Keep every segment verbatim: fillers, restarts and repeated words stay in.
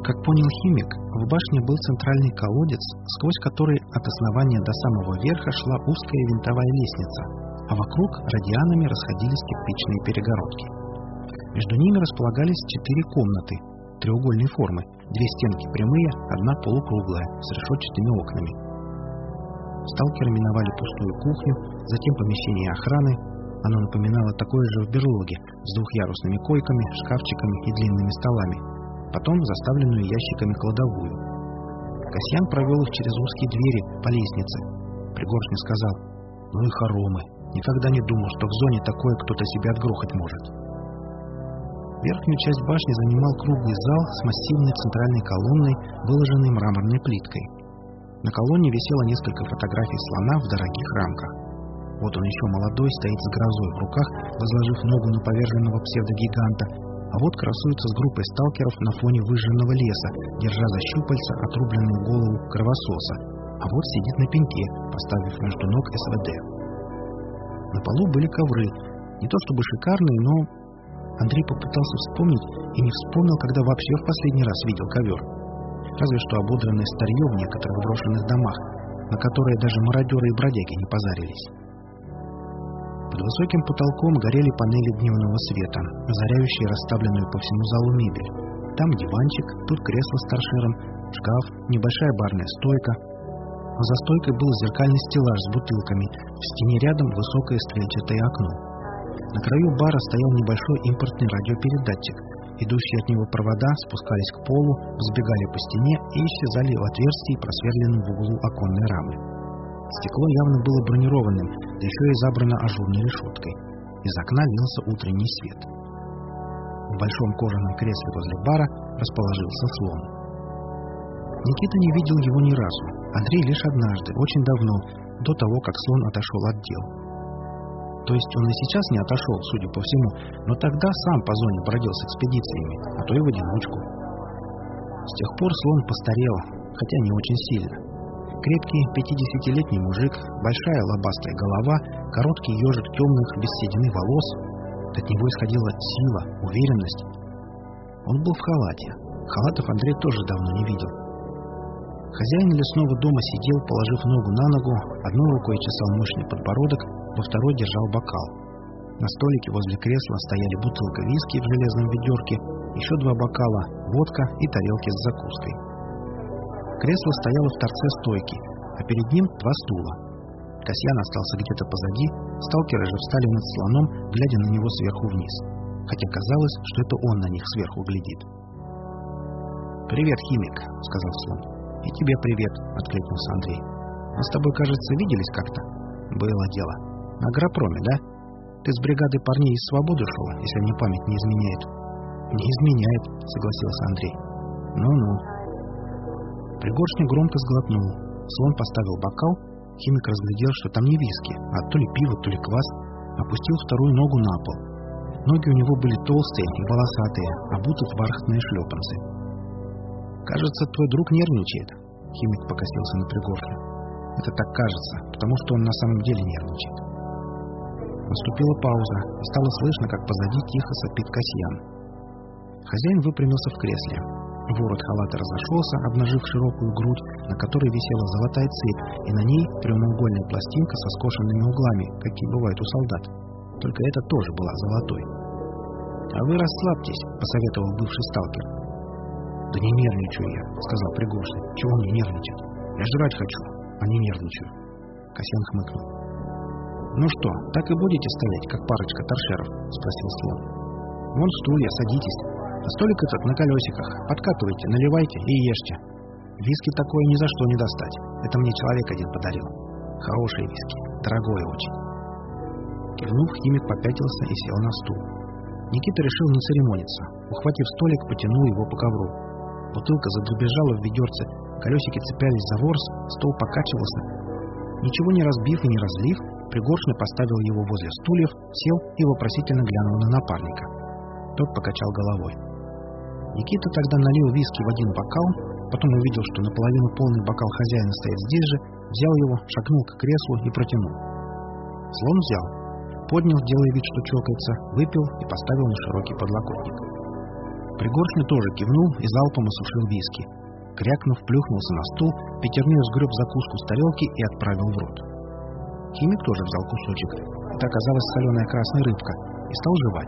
Как понял химик, в башне был центральный колодец, сквозь который от основания до самого верха шла узкая винтовая лестница, а вокруг радианами расходились кирпичные перегородки. Между ними располагались четыре комнаты треугольной формы, две стенки прямые, одна полукруглая, с решетчатыми окнами. Сталкеры миновали пустую кухню, затем помещение охраны. Оно напоминало такое же в берлоге, с двухъярусными койками, шкафчиками и длинными столами. Потом заставленную ящиками кладовую. Касьян провел их через узкие двери по лестнице. Пригоршня сказал: «Ну и хоромы. Никогда не думал, что в зоне такое кто-то себя отгрохать может». Верхнюю часть башни занимал круглый зал с массивной центральной колонной, выложенной мраморной плиткой. На колонне висело несколько фотографий слона в дорогих рамках. Вот он еще молодой, стоит с грозой в руках, возложив ногу на поверженного псевдогиганта, а вот красуется с группой сталкеров на фоне выжженного леса, держа за щупальца отрубленную голову кровососа, а вот сидит на пеньке, поставив между ног эс вэ дэ. На полу были ковры, не то чтобы шикарные, но... Андрей попытался вспомнить и не вспомнил, когда вообще в последний раз видел ковер. Разве что ободранное старье в некоторых брошенных домах, на которые даже мародеры и бродяги не позарились. Под высоким потолком горели панели дневного света, озаряющие расставленную по всему залу мебель. Там диванчик, тут кресло с торшером, шкаф, небольшая барная стойка. А за стойкой был зеркальный стеллаж с бутылками, в стене рядом высокое стрельчатое окно. На краю бара стоял небольшой импортный радиопередатчик. Идущие от него провода спускались к полу, взбегали по стене и исчезали в отверстии, просверленном в углу оконной рамы. Стекло явно было бронированным, да еще и забрано ажурной решеткой. Из окна лился утренний свет. В большом кожаном кресле возле бара расположился слон. Никита не видел его ни разу. Андрей лишь однажды, очень давно, до того, как слон отошел от дел. То есть он и сейчас не отошел, судя по всему, но тогда сам по зоне бродил с экспедициями, а то и в одиночку. С тех пор слон постарел, хотя не очень сильно. Крепкий пятидесятилетний мужик, большая лобастая голова, короткий ежик темных без седины волос. От него исходила сила, уверенность. Он был в халате. Халатов Андрей тоже давно не видел. Хозяин лесного дома сидел, положив ногу на ногу, одной рукой чесал мощный подбородок, во второй держал бокал. На столике возле кресла стояли бутылка виски в железном ведерке, еще два бокала, водка и тарелки с закуской. Кресло стояло в торце стойки, а перед ним два стула. Касьян остался где-то позади, сталкеры же встали над слоном, глядя на него сверху вниз. Хотя казалось, что это он на них сверху глядит. «Привет, химик», — сказал слон. «И тебе привет», — откликнулся Андрей. «Мы с тобой, кажется, виделись как-то?» «Было дело. На агропроме, да? Ты с бригады парней из Свободы шел, если мне память не изменяет?» «Не изменяет», — согласился Андрей. «Ну-ну». Пригоршня громко сглотнул. Слон поставил бокал. Химик разглядел, что там не виски, а то ли пиво, то ли квас. Опустил вторую ногу на пол. Ноги у него были толстые и волосатые, обуты в бархатные шлепанцы. «Кажется, твой друг нервничает», — химик покосился на Пригоршню. «Это так кажется, потому что он на самом деле нервничает». Наступила пауза, и стало слышно, как позади тихо сопит Касьян. Хозяин выпрямился в кресле. Ворот халата разошелся, обнажив широкую грудь, на которой висела золотая цепь, и на ней прямоугольная пластинка со скошенными углами, какие бывают у солдат. Только эта тоже была золотой. «А вы расслабьтесь», — посоветовал бывший сталкер. «Да не нервничаю я», — сказал Пригоршня. «Чего мне нервничать? Я жрать хочу, а не нервничаю». Касьян хмыкнул. «Ну что, так и будете стоять, как парочка торшеров?» — спросил слон. «Вон стулья, садитесь. А столик этот на колесиках. Подкатывайте, наливайте и ешьте. Виски такое ни за что не достать. Это мне человек один подарил. Хорошие виски, дорогое очень». Кивнув, химик попятился и сел на стул. Никита решил не церемониться. Ухватив столик, потянул его по ковру. Бутылка задребезжала в ведерце, колесики цеплялись за ворс, стол покачивался. Ничего не разбив и не разлив, Пригоршня поставил его возле стульев, сел и вопросительно глянул на напарника. Тот покачал головой. Никита тогда налил виски в один бокал, потом увидел, что наполовину полный бокал хозяина стоит здесь же, взял его, шагнул к креслу и протянул. Слон взял, поднял, делая вид, что чокается, выпил и поставил на широкий подлокотник. Пригоршню тоже кивнул и залпом осушил виски. Крякнув, плюхнулся на стул, пятерней сгреб закуску с тарелки и отправил в рот. Химик тоже взял кусочек. Это оказалась соленая красная рыбка, и стал жевать.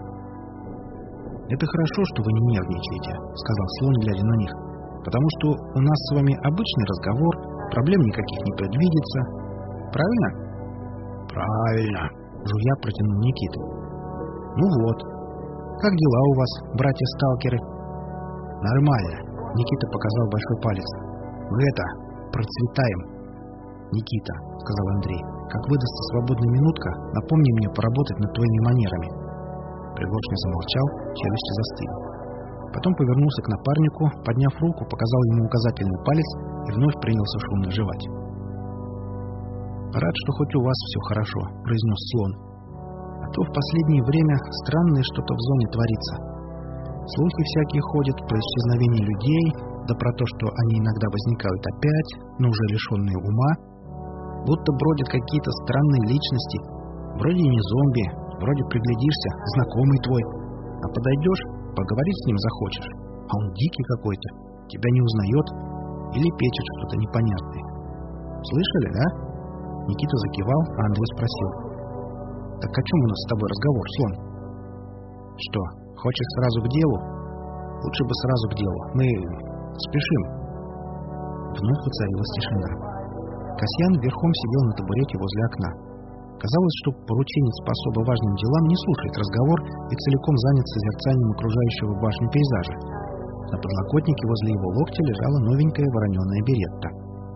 «Это хорошо, что вы не нервничаете», — сказал слон, глядя на них. «Потому что у нас с вами обычный разговор, проблем никаких не предвидится. Правильно?» «Правильно», — жуя протянул Никита. «Ну вот. Как дела у вас, братья-сталкеры?» «Нормально», — Никита показал большой палец. «Мы это, процветаем». «Никита», — сказал Андрей, — «как выдастся свободная минутка, напомни мне поработать над твоими манерами». Пригоршня замолчал, челюсти застыли. Потом повернулся к напарнику, подняв руку, показал ему указательный палец и вновь принялся шумно жевать. «Рад, что хоть у вас все хорошо», — произнес слон. «А то в последнее время странное что-то в зоне творится. Слухи всякие ходят про исчезновение людей, да про то, что они иногда возникают опять, но уже лишенные ума. Будто бродят какие-то странные личности. Вроде не зомби, вроде приглядишься, знакомый твой. А подойдешь, поговорить с ним захочешь, а он дикий какой-то, тебя не узнает или печет что-то непонятное. Слышали, да?» Никита закивал, а Андрей спросил. «Так о чем у нас с тобой разговор, слон?» «Что, хочешь сразу к делу?» «Лучше бы сразу к делу. Мы спешим». Вновь воцарилась тишина. Касьян верхом сидел на табурете возле окна. Казалось, что порученец по особо важным делам не слушает разговор и целиком занят созерцанием окружающего башню пейзажа. На подлокотнике возле его локтя лежала новенькая вороненая беретта.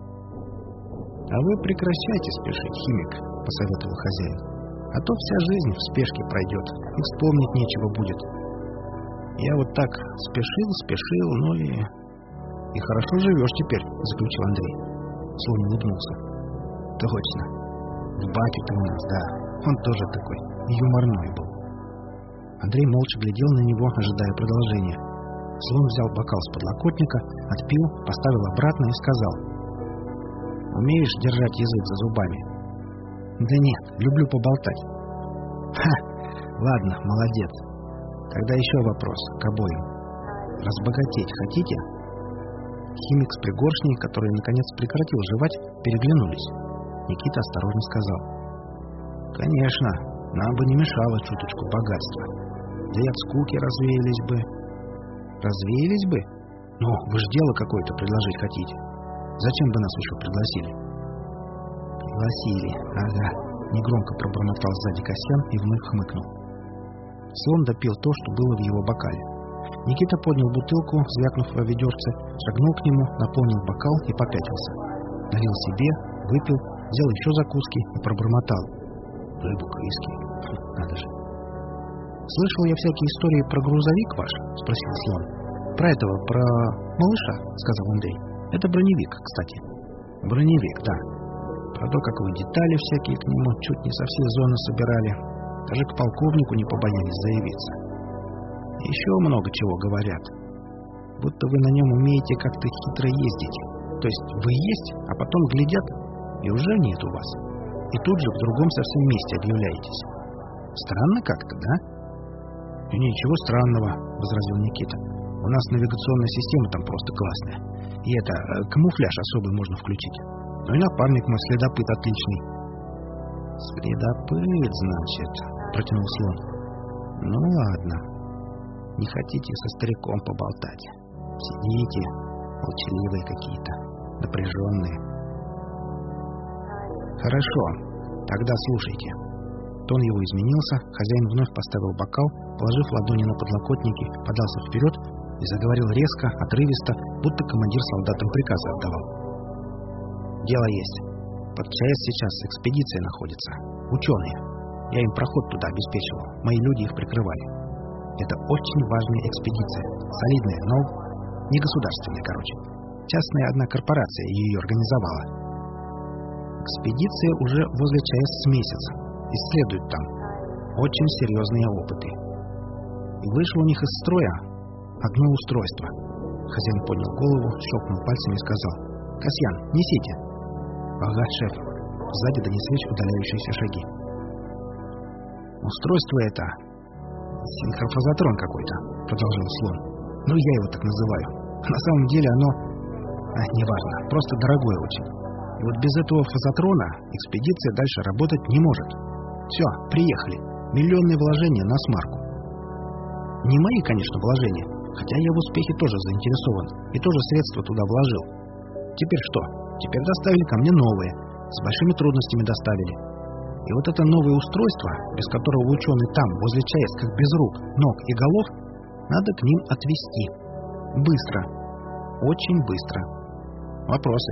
«А вы прекращайте спешить, химик», — посоветовал хозяин. «А то вся жизнь в спешке пройдет, и вспомнить нечего будет. Я вот так спешил, спешил, ну и... И хорошо живешь теперь», — заключил Андрей. Слон улыбнулся. «Точно. В батю-то у нас, да. Он тоже такой юморной был». Андрей молча глядел на него, ожидая продолжения. Слон взял бокал с подлокотника, отпил, поставил обратно и сказал: «Умеешь держать язык за зубами?» «Да нет, люблю поболтать». «Ха! Ладно, молодец. Тогда еще вопрос к обоим. Разбогатеть хотите?» Химик с пригоршней, который наконец прекратил жевать, переглянулись. Никита осторожно сказал: «Конечно, нам бы не мешало чуточку богатства. Да и от скуки развеялись бы». «Развеялись бы? Ну, вы же дело какое-то предложить хотите. Зачем бы нас еще пригласили?» «Пригласили, ага», — негромко пробормотал сзади Касьян и вновь хмыкнул. Слон допил то, что было в его бокале. Никита поднял бутылку, звякнув во ведерце, шагнул к нему, наполнил бокал и попятился. Налил себе, выпил, взял еще закуски и пробормотал: «Рыбу криски. Надо же». «Слышал я всякие истории про грузовик ваш?» — спросил слон. «Про этого, про малыша», — сказал Андрей. «Это броневик, кстати». «Броневик, да. Про то, как вы детали всякие к нему чуть не со всей зоны собирали. Даже к полковнику не побоялись заявиться. Еще много чего говорят. Будто вы на нем умеете как-то хитро ездить. То есть вы есть, а потом глядят, и уже нет у вас. И тут же в другом совсем месте объявляетесь. Странно как-то, да?» «И ничего странного», — возразил Никита. «У нас навигационная система там просто классная. И это, камуфляж особый можно включить. Ну и напарник мой следопыт отличный». «Следопыт, значит», — протянул слон. «Ну ладно. Не хотите со стариком поболтать? Сидите, молчаливые какие-то, напряженные». «Хорошо, тогда слушайте». Тон его изменился, хозяин вновь поставил бокал, положив ладони на подлокотники, подался вперед и заговорил резко, отрывисто, будто командир солдатам приказы отдавал. «Дело есть. Под ЧАЭС сейчас экспедиция находится. Ученые. Я им проход туда обеспечивал. Мои люди их прикрывали. Это очень важная экспедиция. Солидная, но не государственная, короче. Частная одна корпорация ее организовала. Экспедиция уже возле ЧАЭС с месяца. Исследуют там. Очень серьезные опыты. И вышло у них из строя одно устройство». Хозяин поднял голову, щелкнул пальцами и сказал: «Касьян, несите». «Ага, шеф». Сзади донеслись удаляющиеся шаги. «Устройство это «Синхрофазотрон какой-то», — продолжал слон. «Ну, я его так называю. А на самом деле оно... А, неважно, просто дорогое очень. И вот без этого фазотрона экспедиция дальше работать не может. Все, приехали. Миллионные вложения на смарку. Не мои, конечно, вложения, хотя я в успехе тоже заинтересован и тоже средства туда вложил. Теперь что? Теперь доставили ко мне новые, с большими трудностями доставили. И вот это новое устройство, без которого ученые там, возле ЧАЭС, как без рук, ног и голов, надо к ним отвезти. Быстро. Очень быстро. Вопросы?»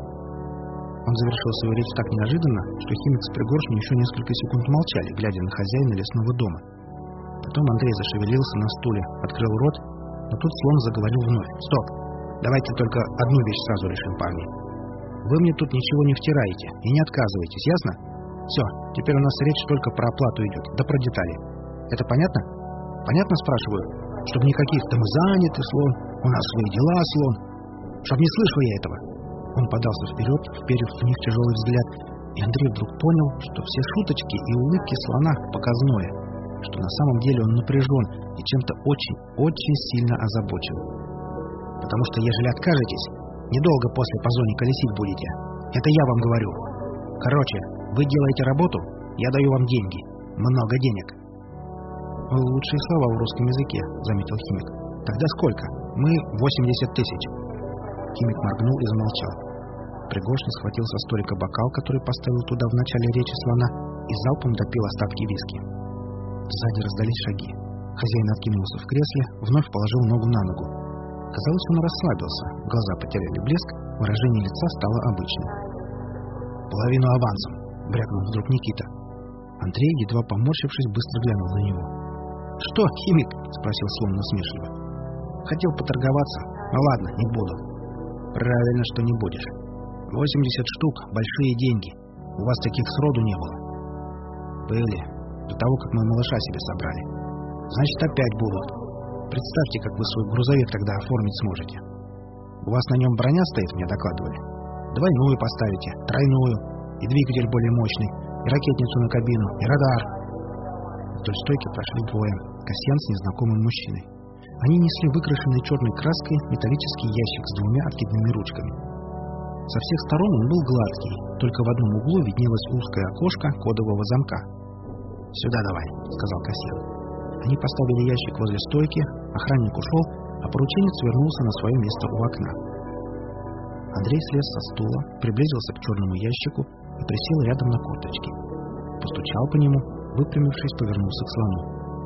Он завершил свою речь так неожиданно, что химик с пригоршней еще несколько секунд молчали, глядя на хозяина лесного дома. Потом Андрей зашевелился на стуле, открыл рот, но тут слон заговорил вновь. «Стоп! Давайте только одну вещь сразу решим, парни. Вы мне тут ничего не втираете и не отказываетесь, ясно? Все, теперь у нас речь только про оплату идет, да про детали. Это понятно? Понятно, спрашиваю? Чтобы никаких «да мы заняты, слон», «у нас свои дела, слон». Чтоб не слышал я этого». Он подался вперед, вперев в них тяжелый взгляд, и Андрей вдруг понял, что все шуточки и улыбки слона показное, что на самом деле он напряжен и чем-то очень, очень сильно озабочен. «Потому что, ежели откажетесь, недолго после по зоне колесить будете. Это я вам говорю. Короче, вы делаете работу, я даю вам деньги. Много денег». «Лучшие слова в русском языке», — заметил химик. «Тогда сколько? Мы восемьдесят тысяч». Химик моргнул и замолчал. Пригоршня схватил со столика бокал, который поставил туда в начале речи слона, и залпом допил остатки виски. Сзади раздались шаги. Хозяин откинулся в кресле, вновь положил ногу на ногу. Казалось, он расслабился, глаза потеряли блеск, выражение лица стало обычным. «Половину авансом», — брякнул вдруг Никита. Андрей, едва поморщившись, быстро глянул на него. «Что, химик?» — спросил слон насмешливо. «Хотел поторговаться. Ну ладно, не буду». «Правильно, что не будешь. восемьдесят штук — большие деньги. У вас таких сроду не было». «Были. До того, как мы малыша себе собрали. Значит, опять будут. Представьте, как вы свой грузовик тогда оформить сможете. У вас на нем броня стоит, мне докладывали. Двойную поставите, тройную, и двигатель более мощный, и ракетницу на кабину, и радар». Вдоль стойки прошли двое, Касьян с незнакомым мужчиной. Они несли выкрашенный черной краской металлический ящик с двумя откидными ручками. Со всех сторон он был гладкий, только в одном углу виднелось узкое окошко кодового замка. «Сюда давай», — сказал Касьян. Они поставили ящик возле стойки, охранник ушел, а порученец вернулся на свое место у окна. Андрей слез со стула, приблизился к черному ящику и присел рядом на корточки. Постучал по нему, выпрямившись, повернулся к слону.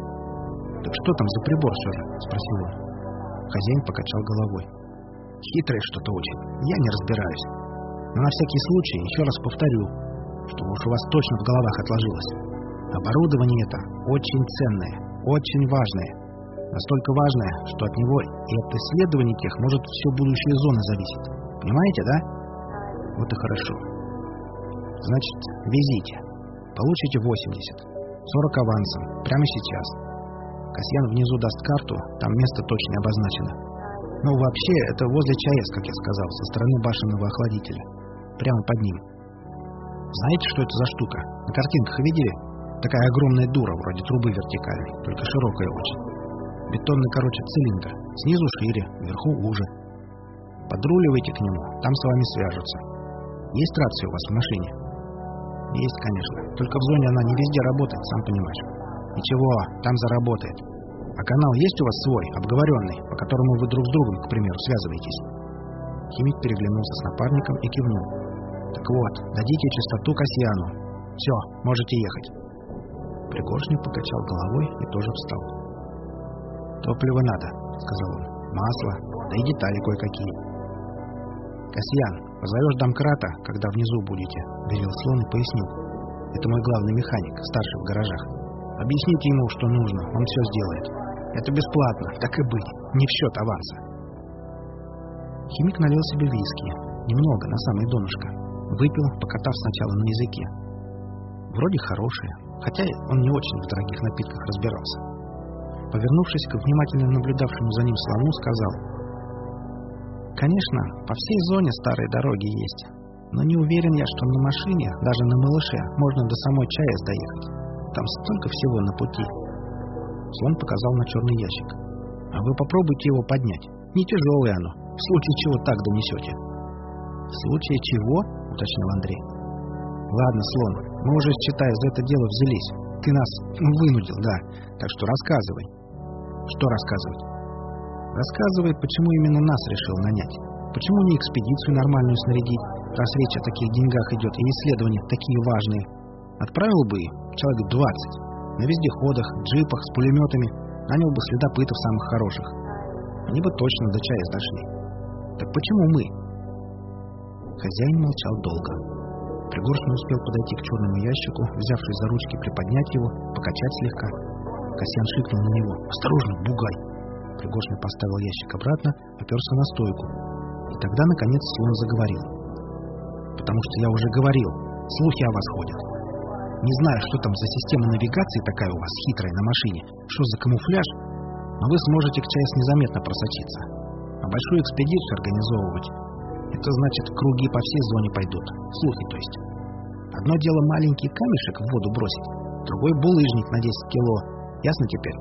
«Так что там за прибор все же?» — спросил он. Хозяин покачал головой. «Хитрое что-то очень. Я не разбираюсь. Но на всякий случай еще раз повторю, чтобы уж у вас точно в головах отложилось. Оборудование это очень ценное, очень важное. Настолько важное, что от него и от исследований тех может все будущее зоны зависеть. Понимаете, да? Вот и хорошо. Значит, везите. Получите восемьдесят. сорок авансом. Прямо сейчас. Касьян внизу даст карту, там место точно обозначено. Ну, вообще, это возле ЧАЭС, как я сказал, со стороны башенного охладителя. Прямо под ним. Знаете, что это за штука? На картинках видели? Такая огромная дура, вроде трубы вертикальной, только широкая очень. Бетонный, короче, цилиндр. Снизу шире, вверху уже. Подруливайте к нему, там с вами свяжутся. Есть рация у вас в машине? Есть, конечно. Только в зоне она не везде работает, сам понимаешь. Ничего, там заработает. А канал есть у вас свой, обговоренный, по которому вы друг с другом, к примеру, связываетесь? Химик переглянулся с напарником и кивнул. Так вот, дадите частоту Касьяну. Все, можете ехать. Пригоршня покачал головой и тоже встал. «Топливо надо», — сказал он. «Масло, да и детали кое-какие». «Касьян, позовешь домкрата, когда внизу будете», — велел слон и пояснил. «Это мой главный механик, старший в гаражах. Объясните ему, что нужно, он все сделает. Это бесплатно, так и быть, не в счет аванса». Химик налил себе виски, немного, на самое донышко. Выпил, покатав сначала на языке. Вроде хорошее, хотя он не очень в дорогих напитках разбирался. Повернувшись к внимательно наблюдавшему за ним слону, сказал: «Конечно, по всей зоне старые дороги есть, но не уверен я, что на машине, даже на малыше, можно до самой ЧАЭС доехать. Там столько всего на пути». Слон показал на черный ящик. «А вы попробуйте его поднять. Не тяжелое оно. В случае чего так донесете». «В случае чего?» — уточнил Андрей. «Ладно, Слон, мы уже, считай, за это дело взялись. Ты нас вынудил, да. Так что рассказывай». «Что рассказывать?» «Рассказывай, почему именно нас решил нанять. Почему не экспедицию нормальную снарядить, раз речь о таких деньгах идет и исследования такие важные. Отправил бы их человек двадцать. На вездеходах, джипах, с пулеметами. Нанял бы следопытов самых хороших. Они бы точно до ЧАЭС дошли. Так почему мы?» Хозяин молчал долго. Пригоршня успел подойти к черному ящику, взявшись за ручки, приподнять его, покачать слегка. Касьян шикнул на него: «Осторожно, бугай!» Пригоршня поставил ящик обратно, оперся на стойку. И тогда, наконец, Слон заговорил. «Потому что я уже говорил, слухи о вас ходят. Не знаю, что там за система навигации такая у вас хитрая на машине, что за камуфляж, но вы сможете к ЧАЭС незаметно просочиться. А большую экспедицию организовывать — это значит, круги по всей зоне пойдут. Слухи, то есть. Одно дело маленький камешек в воду бросить, другой — булыжник на десять кило. Ясно теперь?»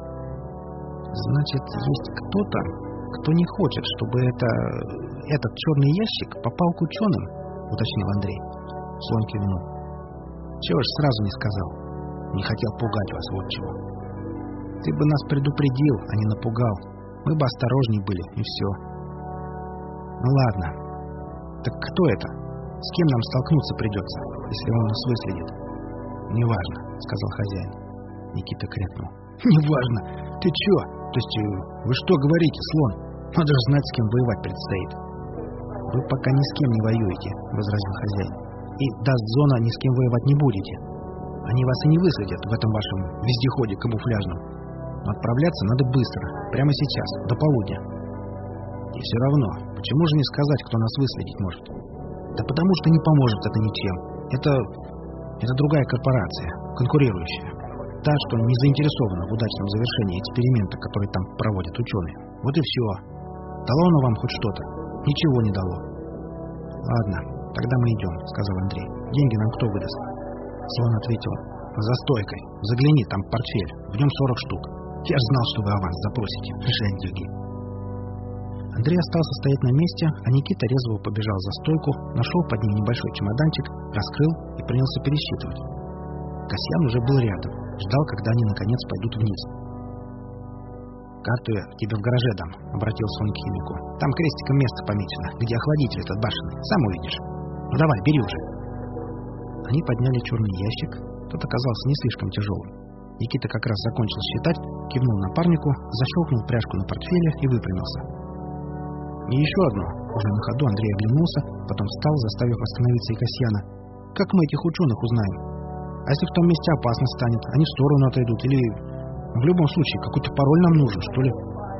«Значит, есть кто-то, кто не хочет, чтобы это... этот черный ящик попал к ученым?» — уточнил Андрей. Слон кивнул. «Чего ж сразу не сказал? Не хотел пугать вас, вот чего. Ты бы нас предупредил, а не напугал. Мы бы осторожней были, и все. Ну ладно. Так кто это? С кем нам столкнуться придется, если он нас выследит?» «Неважно», — сказал хозяин. Никита крякнул. «Неважно? Ты че? То есть вы что говорите, Слон? Надо же знать, с кем воевать предстоит». «Вы пока ни с кем не воюете», — возразил хозяин. «И даст зона, ни с кем воевать не будете. Они вас и не выследят в этом вашем вездеходе камуфляжном. Но отправляться надо быстро, прямо сейчас, до полудня». «И все равно, почему же не сказать, кто нас выследить может?» «Да потому что не поможет это ничем. Это... это другая корпорация, конкурирующая. Та, что не заинтересована в удачном завершении эксперимента, который там проводят ученые. Вот и все. Дало оно вам хоть что-то? Ничего не дало». «Ладно, тогда мы идем», — сказал Андрей. «Деньги нам кто выдаст?» Слон ответил: «За стойкой. Загляни, там портфель. В нем сорок штук. Я ж знал, что вы аванс запросите. Жендюги». Андрей остался стоять на месте, а Никита резво побежал за стойку, нашел под ним небольшой чемоданчик, раскрыл и принялся пересчитывать. Касьян уже был рядом, ждал, когда они наконец пойдут вниз. «Карту я тебе в гараже дам», — обратился он к химику. «Там крестиком место помечено, где охладитель этот башенный. Сам увидишь. Ну давай, бери уже». Они подняли черный ящик. Тот оказался не слишком тяжелым. Никита как раз закончил считать, кивнул напарнику, защелкнул пряжку на портфеле и выпрямился. «И еще одно». Уже на ходу Андрей оглянулся, потом встал, заставив остановиться и Касьяна. «Как мы этих ученых узнаем? А если в том месте опасно станет, они в сторону отойдут, или... В любом случае, какой-то пароль нам нужен, что ли?»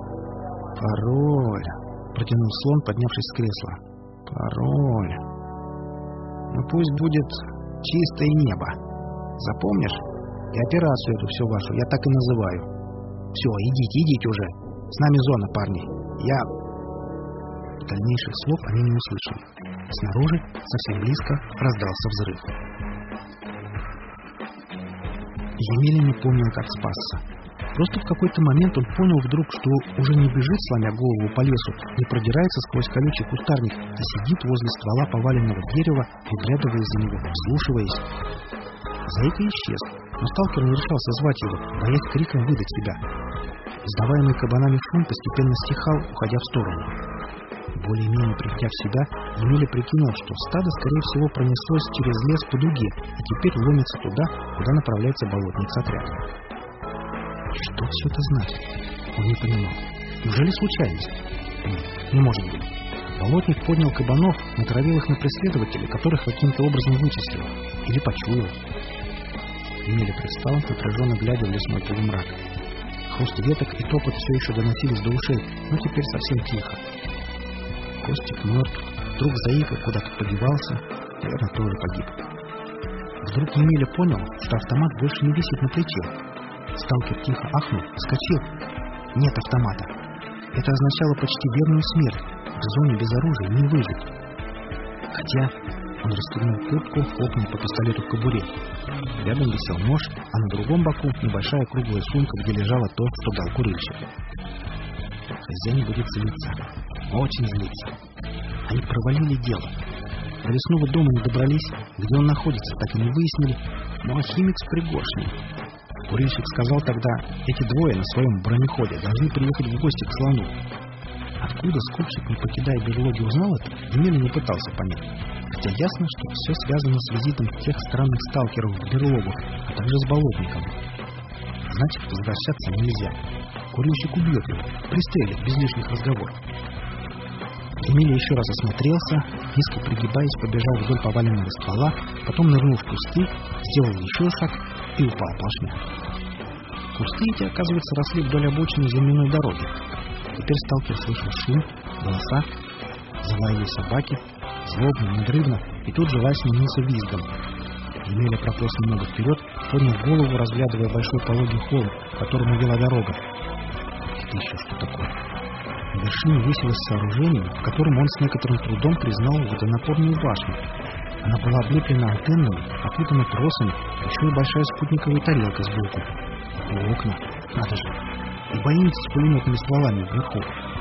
«Пароль», — протянул Слон, поднявшись с кресла. «Пароль. Ну пусть будет чистое небо. Запомнишь? И операцию эту всю вашу я так и называю. Все, идите, идите уже. С нами зона, парни. Я...» Дальнейших слов они не услышали. Снаружи, совсем близко, раздался взрыв. Емеля не помнил, как спасся. Просто в какой-то момент он понял вдруг, что уже не бежит, сломя голову по лесу, не продирается сквозь колючий кустарник, а сидит возле ствола поваленного дерева, выглядывая за него, вслушиваясь. Зайка исчез, но сталкер не решался звать его, боясь криком выдать себя. Издаваемый кабанами шум постепенно стихал, уходя в сторону. Более-менее придя в себя, Емеля прикинул, что стадо, скорее всего, пронеслось через лес по дуге и теперь ломится туда, куда направляется болотник-отряд. Что все это значит? Он не понимал. Неужели случайность? Нет, не может быть. Болотник поднял кабанов, натравил их на преследователей, которых каким-то образом вычислил. Или почуял. Емеля привстал, напряженно глядя в лесной полумрак. Хруст веток и топот все еще доносились до ушей, но теперь совсем тихо. Костик мертв, вдруг Заика куда-то подевался, наверное, тоже погиб. Вдруг Емеля понял, что автомат больше не висит на плече. Сталкер тихо ахнул, вскочил. Нет автомата. Это означало почти верную смерть. В зоне без оружия не выжить. Хотя, Он расстегнул куртку, хлопнул по пистолету в кобуре. Рядом висел нож, а на другом боку небольшая круглая сумка, где лежало то, что дал курильщик. Хозяин будет злиться. Очень злиться. Они провалили дело. До лесного дома не добрались, где он находится, так и не выяснили, но химик с пригоршней. Курильщик сказал тогда, эти двое на своем бронеходе должны приехать в гости к слону. Откуда скупщик, не покидая берлоги, узнал это, Емеля не пытался понять. Хотя ясно, что все связано с визитом тех странных сталкеров в берлогу, а также с болотником. Значит, возвращаться нельзя. Курильщик убьет его, пристрелит без лишних разговоров. Емеля еще раз осмотрелся, низко пригибаясь, побежал вдоль поваленного ствола, потом нырнул в кусты, сделал еще шаг и упал плашмя. Кусты эти, оказывается, росли вдоль обочины земляной дороги. Теперь сталкер слышал шум, голоса, залаяли собаки, злобно, надрывно, и тут же лай сменился визгом. Емеля прополз немного вперед, поднял голову, разглядывая большой пологий холм, к которому вела дорога. Это еще что такое? На вершине высилось сооружение, в котором он с некоторым трудом признал водонапорную башню. Она была облеплена антеннами, опутана тросами, еще и большая спутниковая тарелка сбоку. И окна, надо же, и бойницы с пулеметными стволами вверху.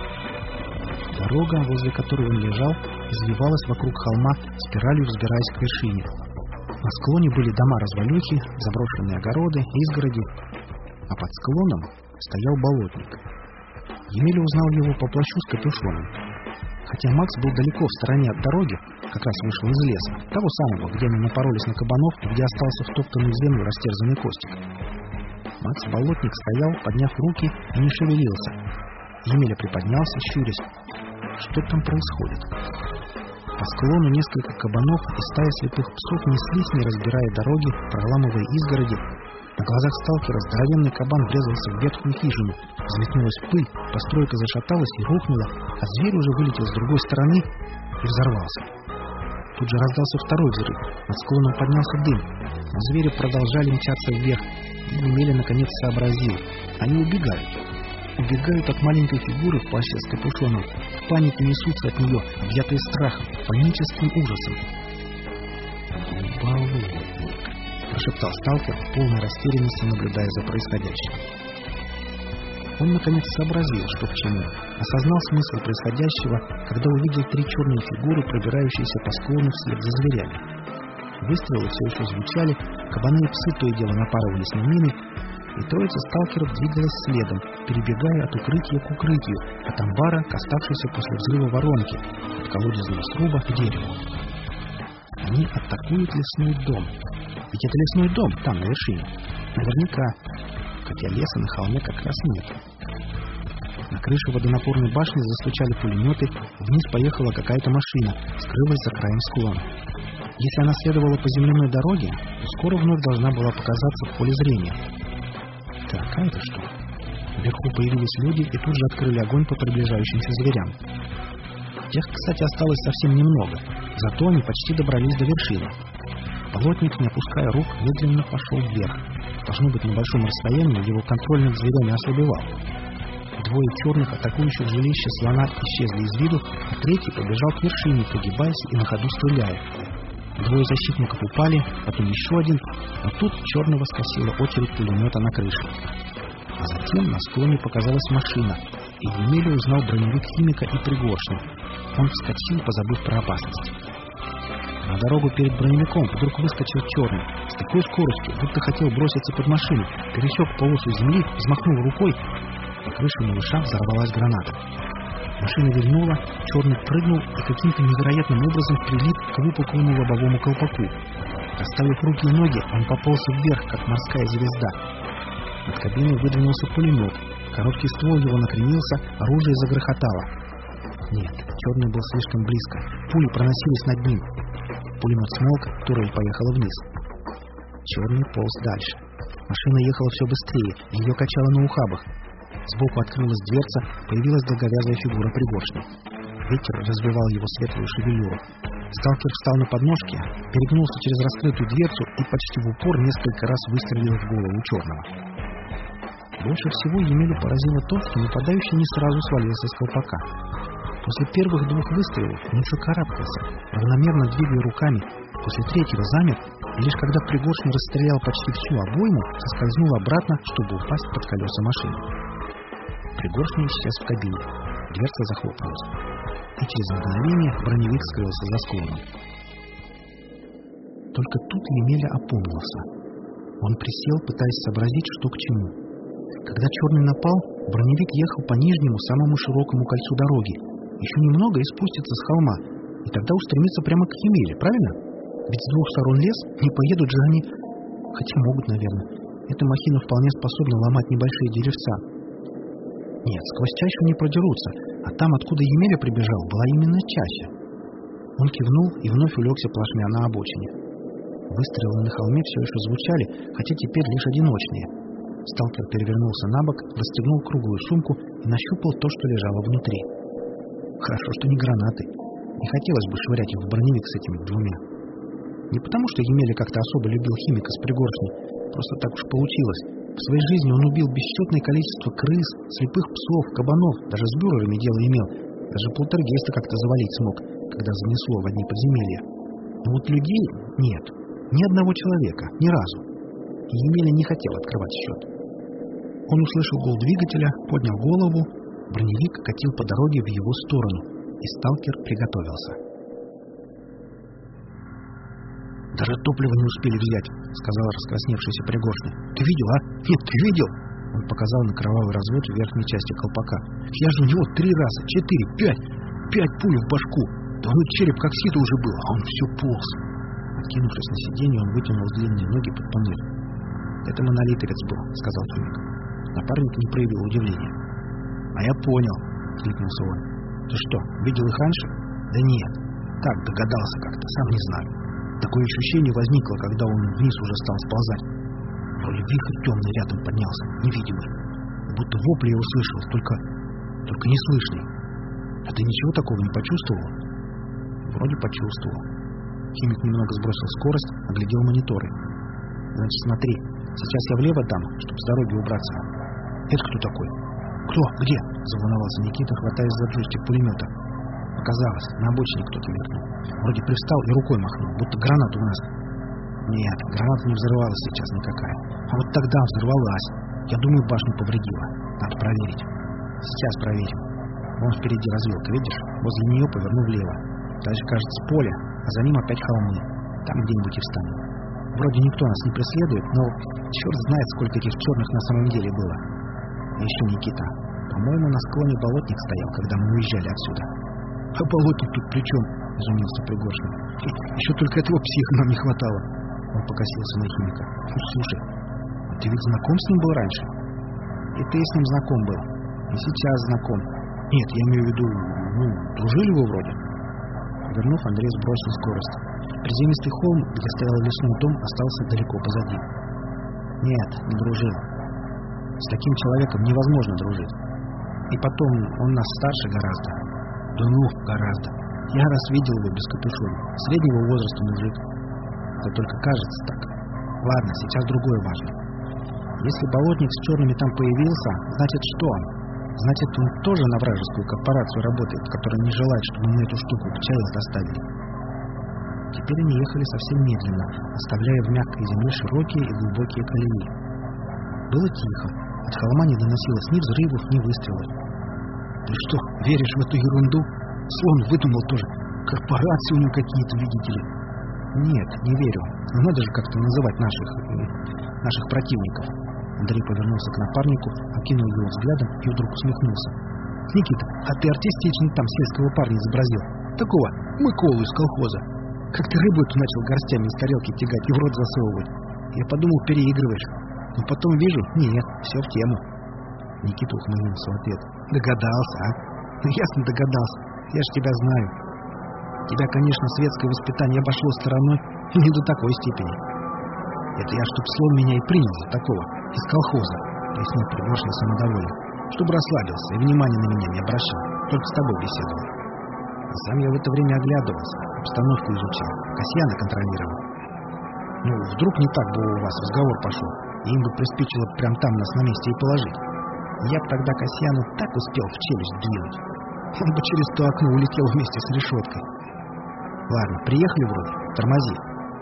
Дорога, возле которой он лежал, извивалась вокруг холма, спиралью взбираясь к вершине. На склоне были дома-развалюхи, заброшенные огороды, изгороди, а под склоном стоял болотник. Емеля узнал его по плащу с капюшоном. Хотя Макс был далеко в стороне от дороги, как раз вышел из леса, того самого, где они напоролись на кабанов и где остался втоптанный в землю растерзанный Костик. Макс Болотник стоял, подняв руки, и не шевелился. Емеля приподнялся, щурясь. Что там происходит? По склону несколько кабанов и стая слепых псов неслись, не разбирая дороги, проламывая изгороди. На глазах сталкера здоровенный кабан врезался в ветхую хижину. Взметнулась пыль, постройка зашаталась и рухнула, а зверь уже вылетел с другой стороны и взорвался. Тут же раздался второй взрыв. Над склоном поднялся дым, но звери продолжали мчаться вверх. И Емеля наконец сообразил. Они убегают. Убегают от маленькой фигуры в плаще с капюшоном. В панике несутся от нее, объятые страхом, паническим ужасом. «Болотник», — прошептал сталкер в полной растерянности, наблюдая за происходящим. Он наконец сообразил, что к чему. Осознал смысл происходящего, когда увидел три черные фигуры, пробирающиеся по склону вслед за зверями. Выстрелы все еще звучали, кабаны и псы то и дело напарывались на мины, и троица сталкеров двигалась следом, перебегая от укрытия к укрытию, от амбара к оставшейся после взрыва воронке, от колодезного сруба к дереву. Они атакуют лесной дом. Ведь это лесной дом, там, на вершине. Наверняка. Хотя леса на холме как раз нет. На крыше водонапорной башни застучали пулеметы, вниз поехала какая-то машина, скрылась за краем склона. Если она следовала по земляной дороге, то скоро вновь должна была показаться в поле зрения. Так, а это что? Вверху появились люди и тут же открыли огонь по приближающимся зверям. Тех, кстати, осталось совсем немного, зато они почти добрались до вершины. Болотник, не опуская рук, медленно пошел вверх. Должно быть, на большом расстоянии его контроль над зверями ослабевал. Двое черных, атакующих жилище слона, исчезли из виду, а третий побежал к вершине, погибаясь и на ходу стреляя. Двое защитников упали, потом еще один, но тут черного скосила очередь пулемета на крыше. А затем на склоне показалась машина, и Емеля узнал броневик химика и пригоршню. Он вскочил, позабыв про опасность. На дорогу перед броневиком вдруг выскочил черный, с такой скоростью, будто хотел броситься под машину, пересек полосу земли, взмахнул рукой. На крыше малыша взорвалась граната. Машина вильнула, черный прыгнул и каким-то невероятным образом прилип к выпуклому лобовому колпаку. Расставив руки и ноги, он пополз вверх, как морская звезда. Над кабиной выдвинулся пулемет. Короткий ствол его накренился, оружие загрохотало. Нет, черный был слишком близко. Пули проносились над ним. Пулемет смолк, турель поехала вниз. Черный полз дальше. Машина ехала все быстрее, ее качало на ухабах. Сбоку открылась дверца, появилась долговязая фигура пригоршни. Ветер развивал его светлую шевелюру. Сталкер встал на подножки, перегнулся через раскрытую дверцу и почти в упор несколько раз выстрелил в голову черного. Больше всего Емелю поразило то, что нападающий не сразу свалился с колпака. После первых двух выстрелов он еще карабкался, равномерно двигая руками. После третьего замер, и лишь когда Пригоршня расстрелял почти всю обойму, соскользнул обратно, чтобы упасть под колеса машины. Пригоршня исчез в кабине. Дверца захлопнулась. И через мгновение броневик скрылся за склоном. Только тут Емеля опомнился. Он присел, пытаясь сообразить, что к чему. Когда Черный напал, броневик ехал по нижнему, самому широкому кольцу дороги. Еще немного и спустится с холма, и тогда устремится прямо к Емеле, правильно? Ведь с двух сторон лес, не поедут же они... Хотя могут, наверное. Эта махина вполне способна ломать небольшие деревца. Нет, сквозь чащу не продерутся, а там, откуда Емеля прибежал, была именно чаща. Он кивнул и вновь улегся плашмя на обочине. Выстрелы на холме все еще звучали, хотя теперь лишь одиночные. Сталкер перевернулся на бок, расстегнул круглую сумку и нащупал то, что лежало внутри. Хорошо, что не гранаты. Не хотелось бы швырять их в броневик с этими двумя. Не потому, что Емеля как-то особо любил химика с Пригоршней, просто так уж получилось. В своей жизни он убил бесчетное количество крыс, слепых псов, кабанов, даже с бюрерами дело имел. Даже полтергейста как-то завалить смог, когда занесло в одни подземелья. Но вот людей нет. Ни одного человека. Ни разу. И Емеля не хотел открывать счет. Он услышал гул двигателя, поднял голову. Броневик катил по дороге в его сторону, и сталкер приготовился. «Даже топливо не успели взять», — сказала раскрасневшаяся Пригоршня. «Ты видел, а? Нет, ты видел?» Он показал на кровавый развод в верхней части колпака. «Я же у него три раза, четыре, пять, пять пуль в башку. Да ну череп как сито уже был, а он все полз». Откинувшись на сиденье, он вытянул длинные ноги под панель. «Это монолитовец был», — сказал химик. Напарник не проявил удивления. «А я понял», — кликнулся он. «Ты что, видел их раньше?» «Да нет. Так, догадался как-то, сам не знаю. Такое ощущение возникло, когда он вниз уже стал сползать. Вроде вихрь темный рядом поднялся, невидимый. Будто вопли я услышал, только... только неслышный. А ты ничего такого не почувствовал?» «Вроде почувствовал». Химик немного сбросил скорость, оглядел мониторы. «Значит, смотри, сейчас я влево дам, чтобы с дороги убраться». «Это кто такой?» «Кто? Где?» — заволновался Никита, хватаясь за джойстик пулемета. Показалось, на обочине кто-то мелькнул. Вроде привстал и рукой махнул, будто граната у нас. Нет, граната не взрывалась сейчас никакая. А вот тогда взорвалась. Я думаю, башню повредила. Надо проверить. Сейчас проверим. Вон впереди развилка, видишь? Возле нее поверну влево. Дальше, кажется, поле, а за ним опять холмы. Там где-нибудь и встанем. Вроде никто нас не преследует, но черт знает, сколько этих черных на самом деле было. И еще Никита. По-моему, на склоне болотник стоял, когда мы уезжали отсюда. А болотник тут при чем? Изумился Пригоршня. Еще только этого психа нам не хватало. Он покосился на химика. Ну, слушай, а ты ведь знаком с ним был раньше? И ты с ним знаком был. И сейчас знаком. Нет, я имею в виду, ну, дружили вы вроде. Вернув, Андрей сбросил скорость. Приземистый холм, где стоял лесной дом, остался далеко позади. Нет, не дружил. С таким человеком невозможно дружить. И потом, он нас старше гораздо. Да ну, гораздо. Я раз видел его без капюшона. Среднего возраста мужик. Это только кажется так. Ладно, сейчас другое важно. Если болотник с черными там появился, значит что он? Значит, он тоже на вражескую корпорацию работает, которая не желает, чтобы мы эту штуку к ЧАЭС доставили. Теперь они ехали совсем медленно, оставляя в мягкой земле широкие и глубокие колеи. Было тихо. От холма не доносилось ни взрывов, ни выстрелов. Ты что, веришь в эту ерунду? Слон выдумал тоже. Корпорации у него какие-то, видите ли. Нет, не верю. Но надо же как-то называть наших... наших противников. Андрей повернулся к напарнику, окинул его взглядом и вдруг усмехнулся. Никита, а ты артистично там сельского парня изобразил. Такого Миколу из колхоза. Как ты рыбу эту начал горстями из тарелки тягать и в рот засовывать. Я подумал, переигрываешь. Но потом вижу, нет, все в тему. Никита ухмыльнулся в ответ. Догадался, а? Ну, ясно догадался. Я ж тебя знаю. Тебя, конечно, светское воспитание обошло стороной, но не до такой степени. Это я, чтоб слон меня и принял за такого, из колхоза, пояснил Пригоршня самодовольно, чтобы расслабился и внимания на меня не обращал, только с тобой беседовал. А сам я в это время оглядывался, обстановку изучал, Касьяна контролировал. Ну, вдруг не так бы у вас разговор пошел, и им бы приспичило прям там нас на месте и положить. Я б тогда Касьяну так успел в челюсть двинуть. Он бы через то окно улетел вместе с решеткой. Ладно, приехали вроде. Тормози.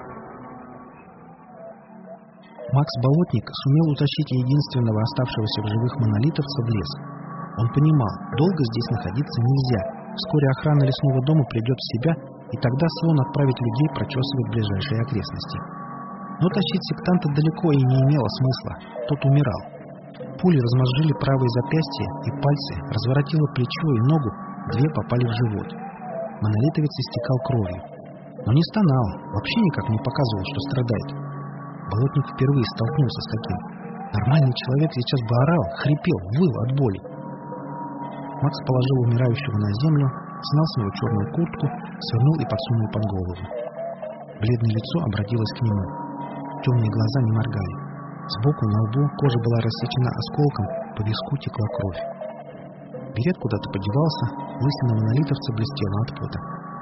Макс Болотник сумел утащить единственного оставшегося в живых монолитовца в лес. Он понимал, долго здесь находиться нельзя. Вскоре охрана лесного дома придет в себя, и тогда Слон отправит людей прочесывать ближайшие окрестности. Но тащить сектанта далеко и не имело смысла. Тот умирал. Пули размозжили правое запястье и пальцы, разворотило плечо и ногу, две попали в живот. Монолитовец истекал кровью. Но не стонал, вообще никак не показывал, что страдает. Болотник впервые столкнулся с таким. Нормальный человек сейчас бы орал, хрипел, выл от боли. Макс положил умирающего на землю, снял с него черную куртку, свернул и подсунул под голову. Бледное лицо обратилось к нему. Темные глаза не моргали. Сбоку на лбу кожа была рассечена осколком, по виску текла кровь. Берет куда-то подевался, лысина монолитовца блестела от пота.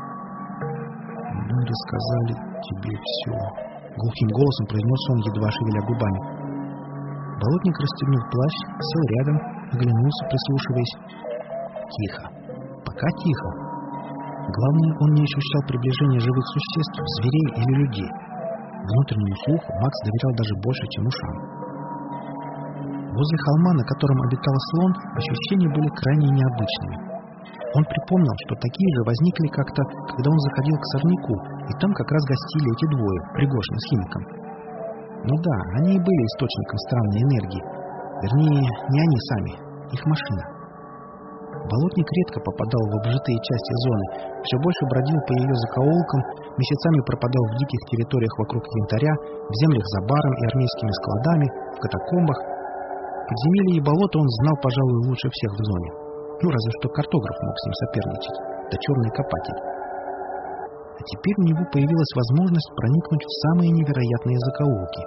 «Мы рассказали тебе все», — глухим голосом произнес он, едва шевеля губами. Болотник расстегнул плащ, сел рядом, оглянулся, прислушиваясь. Тихо. Пока тихо. Главное, он не ощущал приближения живых существ, зверей или людей. Внутреннему слуху Макс доверял даже больше, чем ушам. Возле холма, на котором обитал слон, ощущения были крайне необычными. Он припомнил, что такие же возникли как-то, когда он заходил к сорняку, и там как раз гостили эти двое, Пригожин с химиком. Ну да, они и были источником странной энергии. Вернее, не они сами, их машина. Болотник редко попадал в обжитые части зоны, все больше бродил по ее закоулкам, месяцами пропадал в диких территориях вокруг янтаря, в землях за баром и армейскими складами, в катакомбах. Подземелье и болото он знал, пожалуй, лучше всех в зоне. Ну, разве что картограф мог с ним соперничать, да черный копатель. А теперь у него появилась возможность проникнуть в самые невероятные закоулки.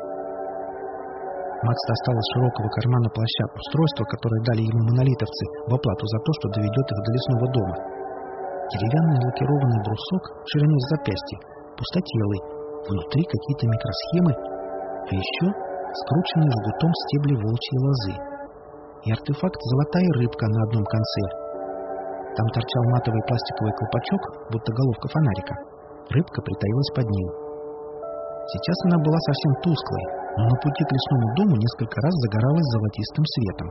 Макс достал из широкого кармана плаща устройство, которое дали ему монолитовцы в оплату за то, что доведет их до лесного дома. Деревянный лакированный брусок шириной с запястья, пустотелый, внутри какие-то микросхемы, а еще скрученные жгутом стебли волчьей лозы. И артефакт «Золотая рыбка» на одном конце. Там торчал матовый пластиковый колпачок, будто головка фонарика. Рыбка притаилась под ним. Сейчас она была совсем тусклой, но на пути к лесному дому несколько раз загоралась золотистым светом.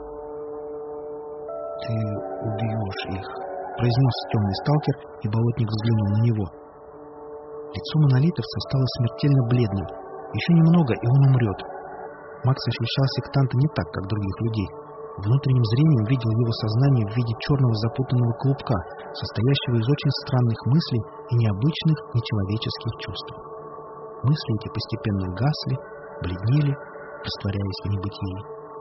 «Ты убьешь их», — произнес темный сталкер, и болотник взглянул на него. Лицо монолитовца стало смертельно бледным. Еще немного, и он умрет. Макс ощущал сектанта не так, как других людей. Внутренним зрением видел его сознание в виде черного запутанного клубка, состоящего из очень странных мыслей и необычных нечеловеческих чувств. Мысли эти постепенно гасли, бледнели, растворяясь в небытии.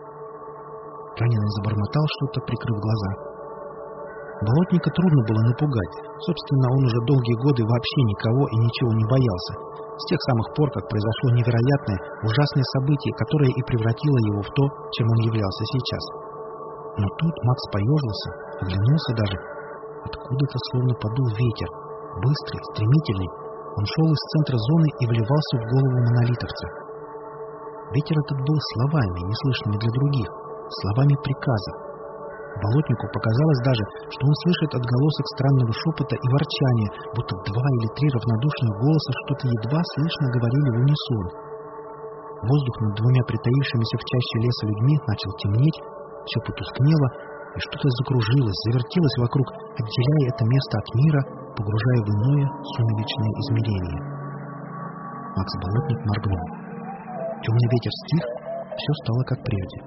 Раненый забормотал что-то, прикрыв глаза. Болотника трудно было напугать. Собственно, он уже долгие годы вообще никого и ничего не боялся. С тех самых пор, как произошло невероятное, ужасное событие, которое и превратило его в то, чем он являлся сейчас. Но тут Макс поежился, оглянулся даже. Откуда-то словно подул ветер. Быстрый, стремительный. Он шел из центра зоны и вливался в голову монолитовца. Ветер этот был словами, неслышными для других, словами приказа. Болотнику показалось даже, что он слышит отголосок странного шепота и ворчания, будто два или три равнодушных голоса что-то едва слышно говорили в унисон. Воздух над двумя притаившимися в чаще леса людьми начал темнеть, все потускнело, и что-то закружилось, завертелось вокруг, отделяя это место от мира, погружая в иное сумеречное измерение. Макс Болотник моргнул. Темный ветер стих, все стало как прежде.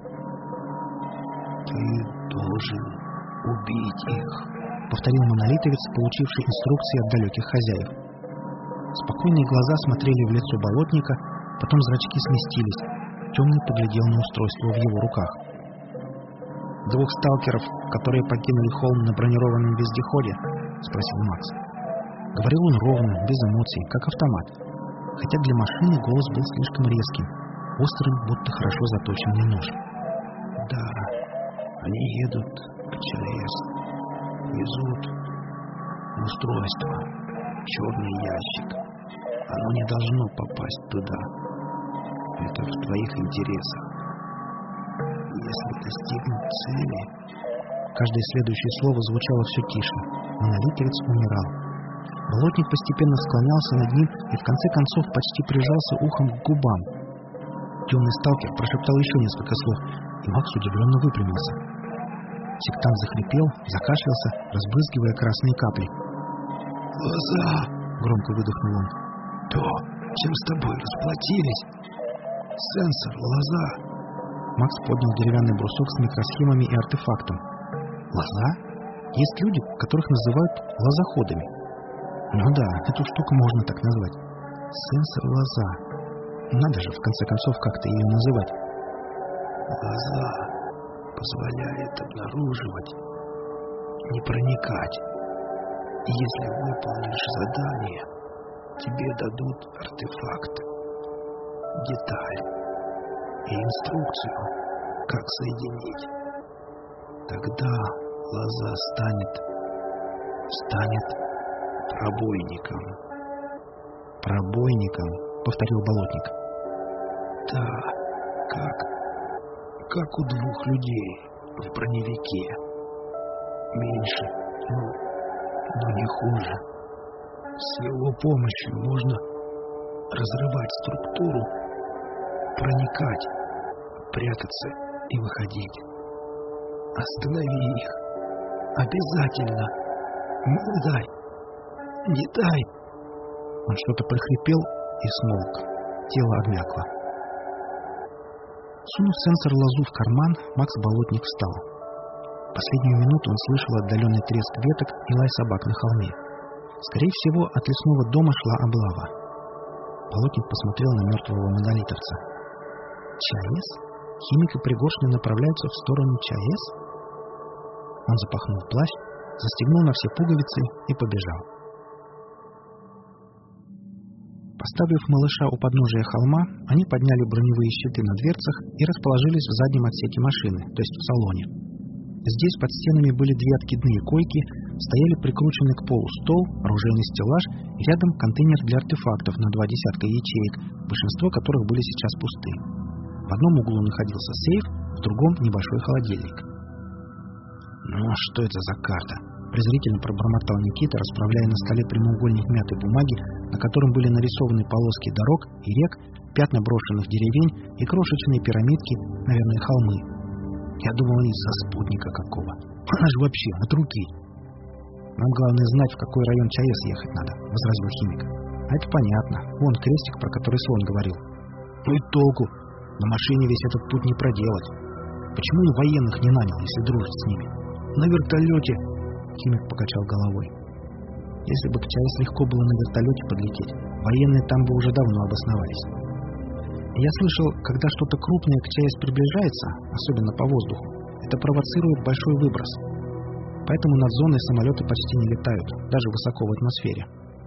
«Ты должен убить их», — повторил монолитовец, получивший инструкции от далеких хозяев. Спокойные глаза смотрели в лицо болотника, потом зрачки сместились. Темный поглядел на устройство в его руках. «Двух сталкеров, которые покинули холм на бронированном вездеходе?» — спросил Макс. Говорил он ровно, без эмоций, как автомат. Хотя для машины голос был слишком резким, острым, будто хорошо заточенный нож. «Да, они едут к ЧАЭС, везут устройство, черный ящик. Оно не должно попасть туда. Это в твоих интересах. Если достигнут цели, Каждое следующее слово звучало все тише, но налитерец умирал. Болотник постепенно склонялся над ним и в конце концов почти прижался ухом к губам. Темный сталкер прошептал еще несколько слов, и Макс удивленно выпрямился. Сектант захрипел, закашлялся, разбрызгивая красные капли. «Лоза!» — громко выдохнул он. «То, чем с тобой расплатились? Сенсор, лоза!» Макс поднял деревянный брусок с микросхемами и артефактом. «Лоза? Есть люди, которых называют лозоходами». «Ну да, эту штуку можно так назвать. Сенсор лоза. Надо же, в конце концов, как-то ее называть». «Лоза позволяет обнаруживать, не проникать. Если выполнишь задание, тебе дадут артефакт, деталь и инструкцию, как соединить. Тогда лоза станет, станет пробойником». «Пробойником», — повторил Болотник. «Да, как, как у двух людей в броневике. Меньше, но, но не хуже. С его помощью можно разрывать структуру, проникать, прятаться и выходить. Останови их. Обязательно. Не дай. Не дай». Он что-то прохрипел и смолк. Тело обмякло. Сунув сенсор лозу в карман, Макс Болотник встал. Последнюю минуту он слышал отдаленный треск веток и лай собак на холме. Скорее всего, от лесного дома шла облава. Болотник посмотрел на мертвого монолитовца. «ЧАЭС? Химик и Пригоршня направляются в сторону ЧАЭС?» Он запахнул плащ, застегнул на все пуговицы и побежал. Поставив малыша у подножия холма, они подняли броневые щиты на дверцах и расположились в заднем отсеке машины, то есть в салоне. Здесь под стенами были две откидные койки, стояли прикрученный к полу стол, оружейный стеллаж и рядом контейнер для артефактов на два десятка ячеек, большинство которых были сейчас пусты. В одном углу находился сейф, в другом — небольшой холодильник. «Ну, что это за карта?» — презрительно пробормотал Никита, расправляя на столе прямоугольник мятой бумаги, на котором были нарисованы полоски дорог и рек, пятна брошенных деревень и крошечные пирамидки, наверное, холмы. «Я думал, они со спутника какого. Она же вообще от руки». «Нам главное знать, в какой район ЧАЭС ехать надо», — возразил химик. «А это понятно. Вон крестик, про который Слон говорил». «Ну и толку. На машине весь этот путь не проделать. Почему он военных не нанял, если дружит с ними? На вертолете...» Химик покачал головой. «Если бы к ЧАЭС легко было на вертолете подлететь, военные там бы уже давно обосновались. Я слышал, когда что-то крупное к ЧАЭС приближается, особенно по воздуху, это провоцирует большой выброс. Поэтому над зоной самолеты почти не летают, даже высоко в атмосфере.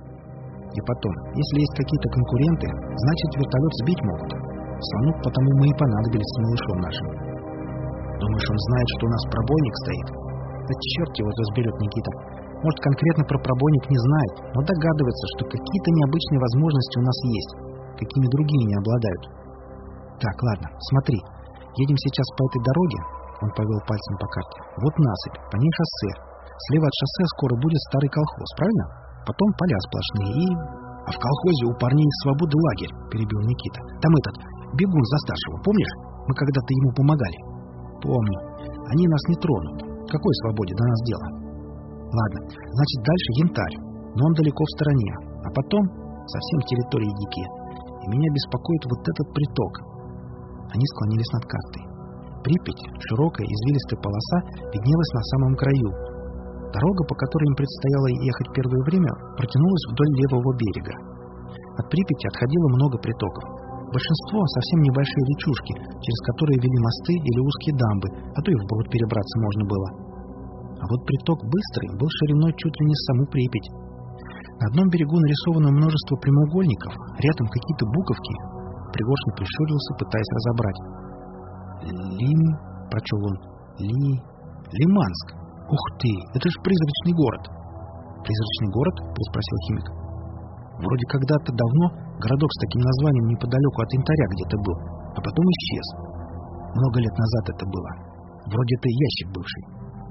И потом, если есть какие-то конкуренты, значит вертолет сбить могут. Слону потому мы и понадобились с малышом нашим. Думаешь, он знает, что у нас пробойник стоит? Да черт его разберет, Никита. Может, конкретно про пробойник не знает, но догадывается, что какие-то необычные возможности у нас есть, какими другие не обладают. Так, ладно, смотри. Едем сейчас по этой дороге. Он повел пальцем по карте. Вот насыпь, по ней шоссе. Слева от шоссе скоро будет старый колхоз, правильно? Потом поля сплошные и... А в колхозе у парней свободы лагерь, перебил Никита. Там этот, бегун за старшего, помнишь? Мы когда-то ему помогали. Помню. Они нас не тронут. Какой свободе до нас дело? Ладно, значит, дальше Янтарь. Но он далеко в стороне. А потом совсем территории дикие. И меня беспокоит вот этот приток. Они склонились над картой. Припять, широкая извилистая полоса, виднелась на самом краю. Дорога, по которой им предстояло ехать первое время, протянулась вдоль левого берега. От Припяти отходило много притоков. Большинство совсем небольшие речушки, через которые вели мосты или узкие дамбы, а то и вброд перебраться можно было. А вот приток Быстрый был шириной чуть ли не саму Припять. На одном берегу нарисовано множество прямоугольников, рядом какие-то буковки. Пригоршня прищурился, пытаясь разобрать. «Лим...» — прочел он. «Ли... Лиманск. Ух ты, это же призрачный город». «Призрачный город?» — переспросил химик. «Вроде когда-то давно городок с таким названием неподалеку от Янтаря где-то был, а потом исчез. Много лет назад это было. Вроде это ящик бывший.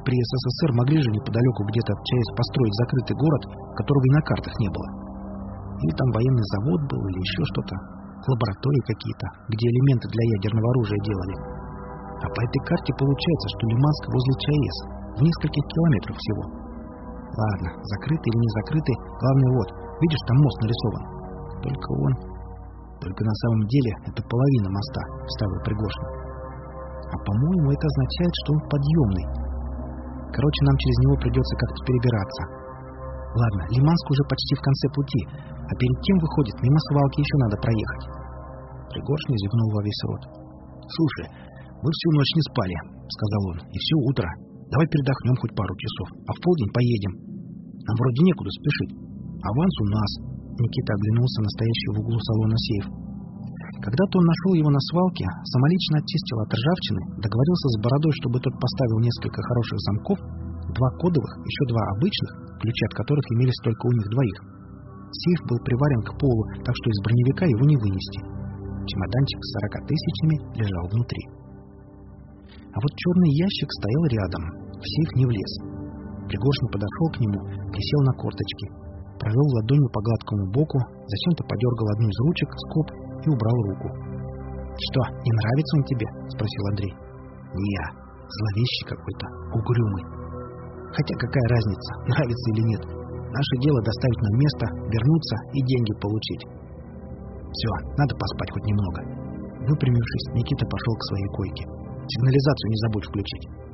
При СССР могли же неподалеку где-то в ЧАЭС построить закрытый город, которого и на картах не было. Или там военный завод был, или еще что-то. Лаборатории какие-то, где элементы для ядерного оружия делали. А по этой карте получается, что Лиманск возле ЧАЭС, в нескольких километрах всего. Ладно, закрытый или не закрытый, главное вот, видишь, там мост нарисован. Только он... Только на самом деле это половина моста, вставил Пригожин. А по-моему, это означает, что он подъемный. Короче, нам через него придется как-то перебираться. Ладно, Лиманск уже почти в конце пути, а перед тем, выходит, мимо свалки еще надо проехать. Пригожин зевнул во весь рот. «Слушай, мы всю ночь не спали», — сказал он, — «и все утро. Давай передохнем хоть пару часов, а в полдень поедем. Нам вроде некуда спешить. Аванс у нас». Никита оглянулся на стоящий в углу салона сейф. Когда-то он нашел его на свалке, самолично очистил от ржавчины, договорился с Бородой, чтобы тот поставил несколько хороших замков, два кодовых, еще два обычных, ключи от которых имелись только у них двоих. Сейф был приварен к полу, так что из броневика его не вынести. Чемоданчик с сорока тысячами лежал внутри. А вот черный ящик стоял рядом, в сейф не влез. Пригожин подошел к нему, присел на корточки, провел ладонью по гладкому боку, зачем-то подергал одну из ручек, скоб и убрал руку. «Что, не нравится он тебе?» — спросил Андрей. «Не, зловещий какой-то, угрюмый. Хотя какая разница, нравится или нет. Наше дело доставить на место, вернуться и деньги получить. Все, надо поспать хоть немного». Выпрямившись, Никита пошел к своей койке. «Сигнализацию не забудь включить».